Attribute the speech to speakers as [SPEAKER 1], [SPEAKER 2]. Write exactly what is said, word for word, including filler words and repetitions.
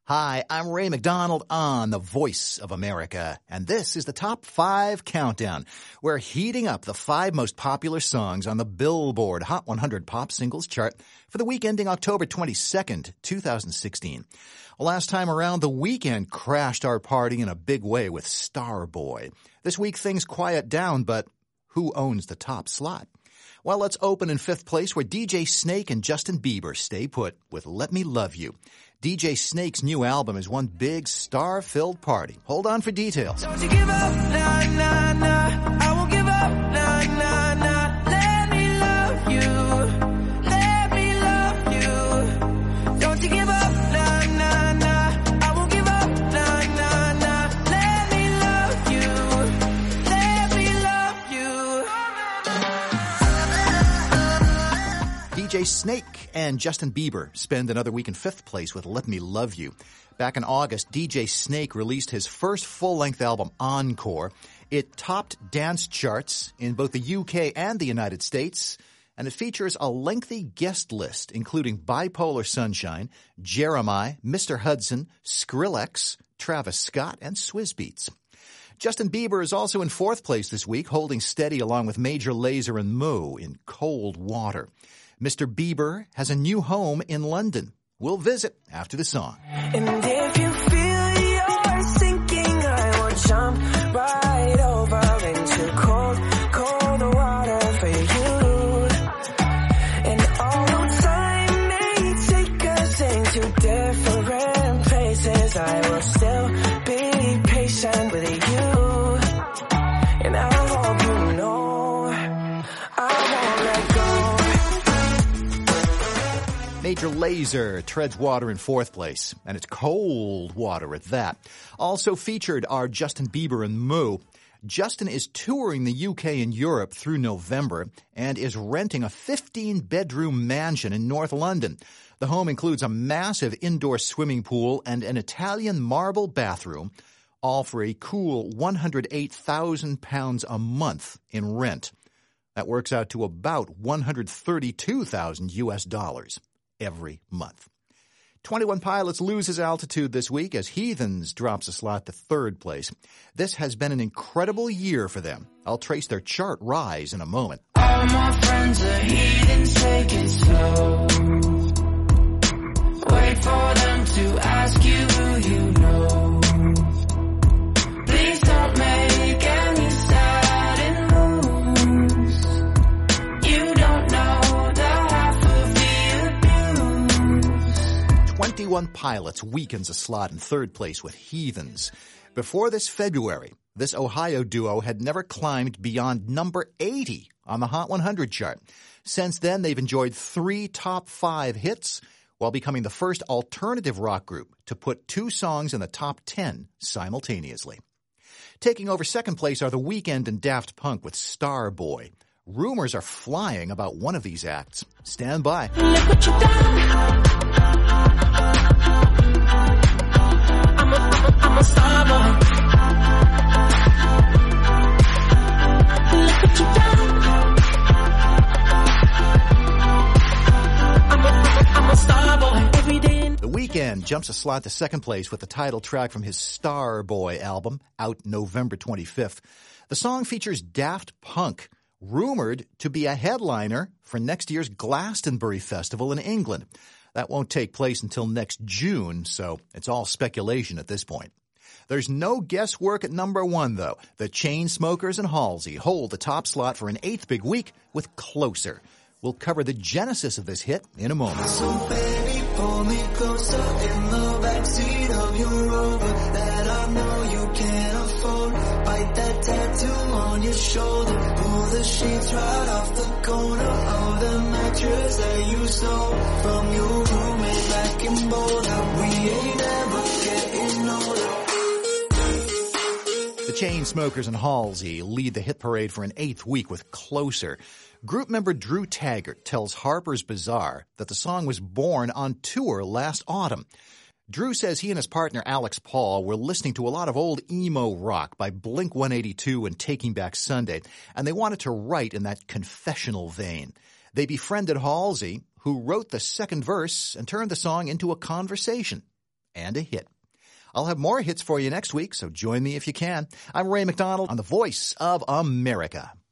[SPEAKER 1] Hi, I'm Ray McDonald on The Voice of America, and this is the Top five Countdown. We're heating up the five most popular songs on the Billboard Hot one hundred Pop Singles chart for the week ending October twenty-second, twenty sixteen. Last time around, The Weeknd crashed our party in a big way with Starboy. This week, things quiet down, but who owns the top slot? Well, let's open in fifth place where D J Snake and Justin Bieber stay put with Let Me Love You. D J Snake's new album is one big star-filled party. Hold on for details.
[SPEAKER 2] Don't you give up, nah, nah, nah. I won't give up, nah, nah, nah. Let me love you. Let me love you. Don't you give up, nah, nah, nah. I won't give up, nah, nah, nah. Let me love you. Let me love you.
[SPEAKER 1] D J Snake and Justin Bieber spend another week in fifth place with Let Me Love You. Back in August, D J Snake released his first full-length album, Encore. It topped dance charts in both the U K and the United States, and it features a lengthy guest list, including Bipolar Sunshine, Jeremiah, Mister Hudson, Skrillex, Travis Scott, and Swizz Beatz. Justin Bieber is also in fourth place this week, holding steady along with Major Lazer and Moo in Cold Water. Mister Bieber has a new home in London. We'll visit after the song.
[SPEAKER 2] And if you feel you're sinking, I will jump right over into cold, cold water for you. And although time may take us into different places, I will still be patient with you. And I hope you know I won't let go.
[SPEAKER 1] Major Lazer treads water in fourth place, and it's cold water at that. Also featured are Justin Bieber and Moo. Justin is touring the U K and Europe through November and is renting a fifteen-bedroom mansion in North London. The home includes a massive indoor swimming pool and an Italian marble bathroom, all for a cool one hundred eight thousand pounds a month in rent. That works out to about one hundred thirty-two thousand U S dollars. Every month. twenty-one Pilots loses altitude this week as Heathens drops a slot to third place. This has been an incredible year for them. I'll trace their chart rise in a moment.
[SPEAKER 2] All my friends are heathens, take it slow. Wait for them to ask you who you know. Please don't make any sudden moves. You don't know the half of
[SPEAKER 1] twenty-one Pilots weakens a slot in third place with Heathens. Before this February, this Ohio duo had never climbed beyond number eighty on the Hot one hundred chart. Since then, they've enjoyed three top five hits while becoming the first alternative rock group to put two songs in the top ten simultaneously. Taking over second place are The Weeknd and Daft Punk with Starboy. Rumors are flying about one of these acts. Stand by.
[SPEAKER 2] Look what you done. I'm a, I'm a, I'm a star boy. Look what you done. I'm a, I'm a, I'm a star boy. Every day. In-
[SPEAKER 1] The Weeknd jumps a slot to second place with the title track from his Starboy album, out November twenty-fifth. The song features Daft Punk, rumored to be a headliner for next year's Glastonbury Festival in England. That won't take place until next June, so it's all speculation at this point. There's no guesswork at number one, though. The Chainsmokers and Halsey hold the top slot for an eighth big week with Closer. We'll cover the genesis of this hit in a moment.
[SPEAKER 3] So baby, pull me closer in the backseat of your Rover that I know you can't afford. Bite that tattoo on your shoulder. Pull the sheets right off the corner of the mattress that you stole from your roommate back in Boulder. We ain't ever getting older.
[SPEAKER 1] The Chainsmokers and Halsey lead the hit parade for an eighth week with Closer. Group member Drew Taggart tells Harper's Bazaar that the song was born on tour last autumn. Drew says he and his partner Alex Paul were listening to a lot of old emo rock by Blink one eighty-two and Taking Back Sunday, and they wanted to write in that confessional vein. They befriended Halsey, who wrote the second verse and turned the song into a conversation. and a hit. I'll have more hits for you next week, so join me if you can. I'm Ray McDonald on the Voice of America.